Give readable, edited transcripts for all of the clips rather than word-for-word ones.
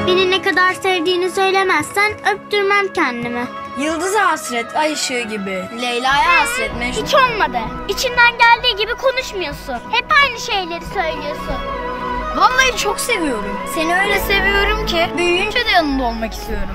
Beni ne kadar sevdiğini söylemezsen öptürmem kendimi. Yıldız'a hasret, ay ışığı gibi. Leyla'ya hasret, Mecnun. Hiç olmadı. İçinden geldiği gibi konuşmuyorsun. Hep aynı şeyleri söylüyorsun. Vallahi çok seviyorum. Seni öyle seviyorum ki büyüyünce de yanında olmak istiyorum.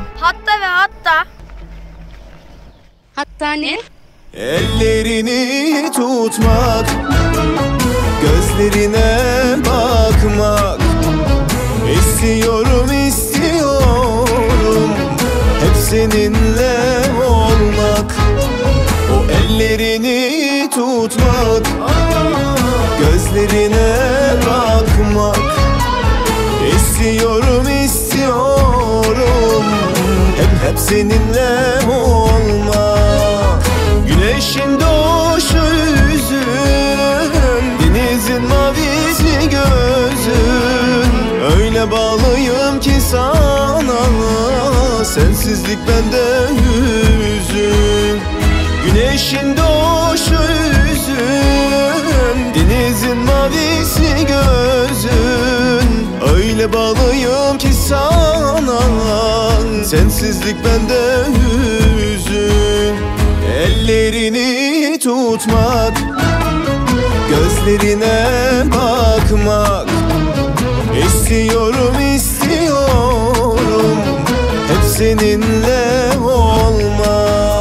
Hatta ne? Ellerini tutmak, gözlerine bakmak. İstiyorum, istiyorum hep seninle olmak. O ellerini tutmak, gözlerine bakmak. İstiyorum, istiyorum hep seninle olmak. Güneşin doğuşu yüzün, denizin mavisi gözün. Öyle bağlıyım ki sana, sensizlik bende hüzün. Güneşin doğuşu yüzün, denizin mavisi gözün. Öyle bağlıyım ki sana, sensizlik bende hüzün. Ellerini tutmak, gözlerine bakmak. İstiyorum, istiyorum hep seninle olmak.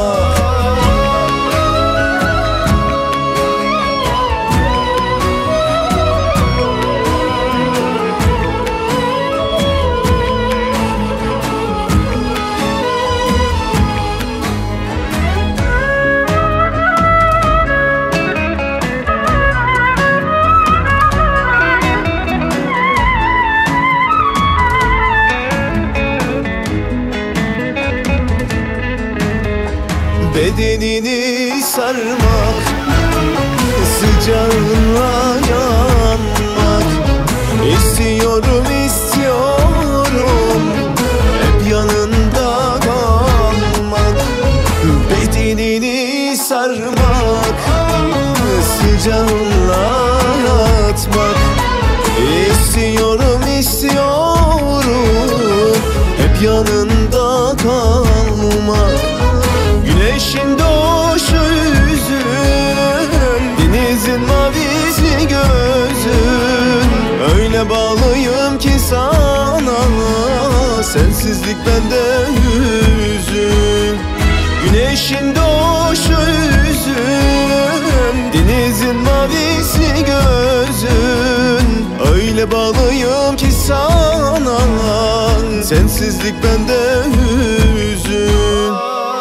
Bedenini sarmak, sıcağınla yanmak. İstiyorum, istiyorum hep yanında kalmak. Bedenini sarmak, sıcağınla yatmak. İstiyorum, istiyorum hep yanında kalmak. Güneşin doğuşu yüzün, denizin mavisi gözün. Öyle bağlıyım ki sana, sensizlik bende hüzün. Güneşin doğuşu yüzün, denizin mavisi gözün. Öyle bağlıyım ki sana, sensizlik bende hüzün.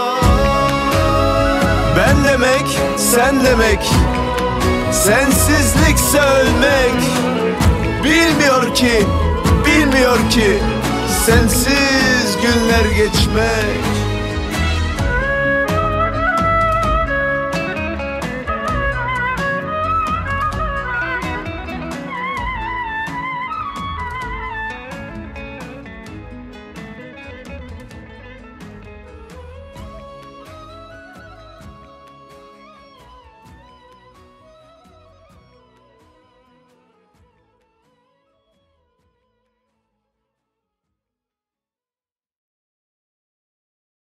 Ben demek, sen demek, sensizlikse ölmek. Bilmiyor ki, bilmiyor ki sensiz günler geçmek.